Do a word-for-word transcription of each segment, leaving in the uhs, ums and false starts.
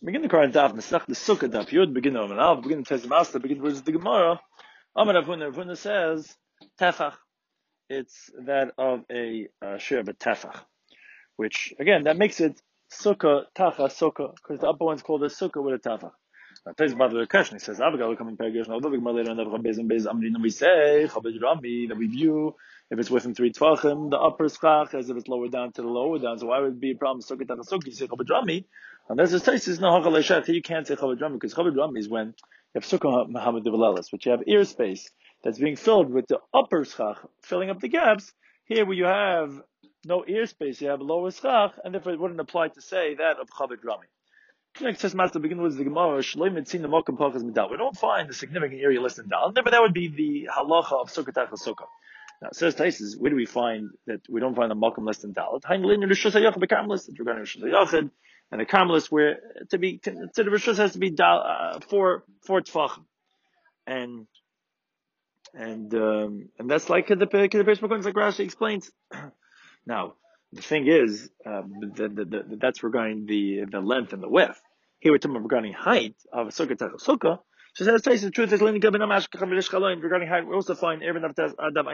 Begin the current daf, Mesach the Sukkah daf, Yud, begin of an Alf, begin the Tez Master, begin with the Gemara. Amar Avuna, Avuna says, Tefach. It's that of a uh, share of a Tefach. Which, again, that makes it Sukkah, Tacha, Sukkah, because the upper one's called a Sukkah with a Tefach. Now, Tez about the question, he says, Avagal coming Paragish, now, the Gemara later on, the Bez and Bez Amrin, we say, Chabed Rami, that we view, if it's within three Tvachim, the upper Schach, as if it's lower down to the lower down. So why would it be a problem? Sukkah, Tacha, Sukkah, you say Chabed Rami. Unless it says no hachalei you can't say chavod rami, because chavod rami is when you have sukkah Muhammad devalelis, which you have ear space that's being filled with the upper schach, filling up the gaps. Here, where you have no ear space, you have lower schach, and therefore it wouldn't apply to say that of chavod rami. Next says master begin with the Gemara. We don't find the significant area listed in Dal. Never that would be the halacha of sukkah tachas sukkah. Now, it says Taisus, where do we find that we don't find the malkum listed in Dal? Regarding Rishus HaYachid. And a Karmelis where to be to the Rishus has to be uh, four four tefachim, and and um, and that's like the the Pesach like Rashi explains. Now the thing is, um, the, the, the, that's regarding the the length and the width. Here we're talking about regarding height of a sukkah tachas sukkah. So says the truth is regarding height. We also find even like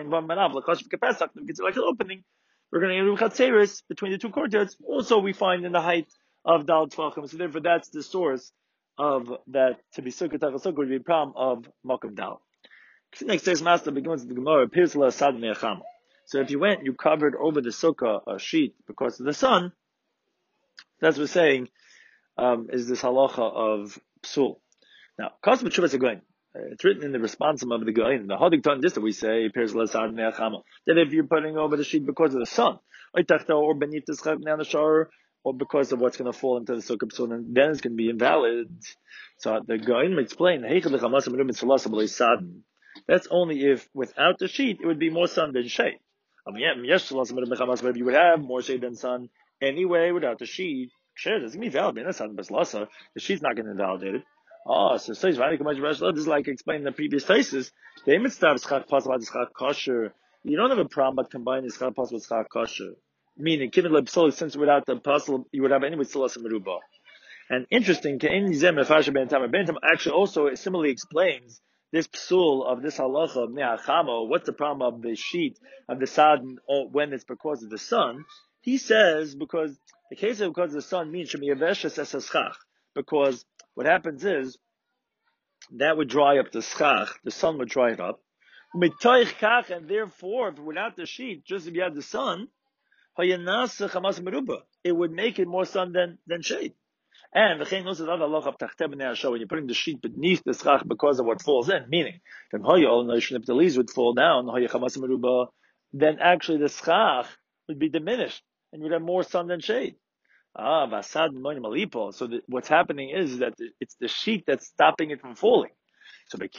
an opening. We're going to chatzeris between the two courtyards. Also, we find in the height of Dal Tvachim. So therefore, that's the source of that to be Sukkah Tachas Sukkah would be a problem of Makom Dal. Next says Master begins with the Gemara, Pirs la Sad Me'acham. So if you went, you covered over the Sukkah a sheet because of the sun, that's what we're saying, um, is this halacha of Psul. Now, Kos B'Tshuvas HaGoyin. It's written in the responsum of the Goyin. The Hodik Ton this that we say, Pirs la Sad Me'acham. That if you're putting over the sheet because of the sun, or beneath the schach down the shower, or because of what's going to fall into the sukkah psul, and then it's going to be invalid. So the Goyim explain, that's only if without the sheet it would be more sun than shade. If you would have more shade than sun anyway without the sheet, shade doesn't mean valid. The sheet's not going to invalidate it. Oh, so this is like explaining the previous cases. You don't have a problem but combining schach pas with schach kosher. Meaning, since without the puzzle, you would have anyway silas and meruba. And interesting, actually also similarly explains this psul of this halacha of ne'achamo. What's the problem of the sheet of the sadin when it's because of the sun? He says because the case of because of the sun means because what happens is that would dry up the schach, the sun would dry it up, and therefore without the sheet, just if you had the sun, it would make it more sun than, than shade. And the thing knows another halacha of tachteh b'nei hasho, when you're putting the sheet beneath the schach because of what falls in, meaning, if the leaves would fall down, then actually the schach would be diminished, and you'd have more sun than shade. Ah, vasad malipo. So the, what's happening is that it's the sheet that's stopping it from falling. So since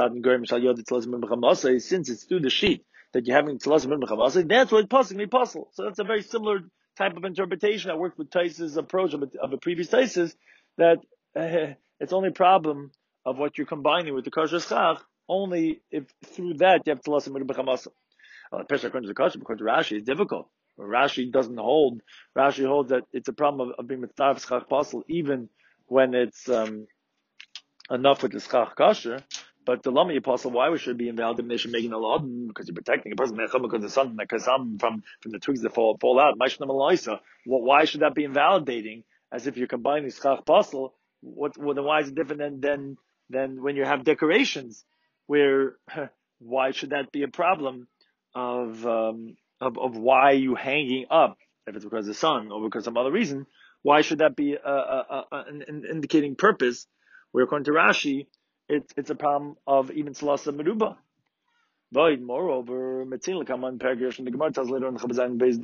it's through the sheet that you're having tzalas min b'chavasa, that's what possibly possible. So that's a very similar type of interpretation. I worked with Taisa's approach of a, of a previous Taisa's that uh, it's only a problem of what you're combining with the kosher schach, only if through that you have tzalas min b'chavasa. Well, the according to the kosher, according to Rashi, is difficult. Rashi doesn't hold. Rashi holds that it's a problem of, of being mitzvah schach possible even when it's um, enough with the schach kosher. But the Lama Apostle, why we should be invalid making a law? Because you're protecting a person because the sun, because some from, from the twigs that fall fall out. Well, why should that be invalidating? As if you're combining schach apostle, what well, then why is it different than than than when you have decorations? Where why should that be a problem of um, of of why you hanging up? If it's because of the sun or because of some other reason, why should that be a, a, a, an, an indicating purpose? Where according to Rashi, It's it's a problem of even Salasa Meruba. Void, moreover, Metzil Kaman Paragraph and the Gemara tells later on the Chabazan base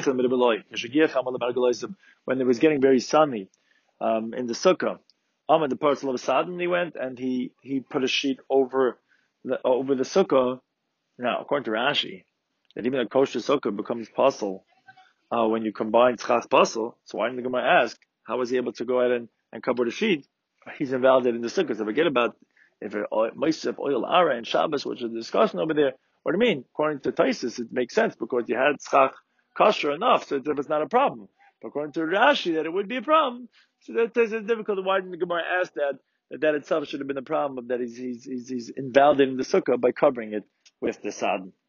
when it was getting very sunny um, in the Sukkah. Um, the parcel of Sadin he went and he, he put a sheet over the over the Sukkah. Now, according to Rashi, that even a kosher Sukkah becomes puzzle uh, when you combine Tzchach puzzle. So why didn't the Gemara ask how was he able to go ahead and, and cover the sheet? He's invalidated in the Sukkah. So forget about if it Moisef oil ara and Shabbos, which is a discussion over there. What do you mean? According to Taisus, it makes sense because you had tzchach kosher enough, so it was not a problem. But according to Rashi, that it would be a problem. So that is difficult. Why didn't the Gemara ask that? That that itself should have been a problem of that he's he's he's, he's invalidating the sukkah by covering it with the sadin.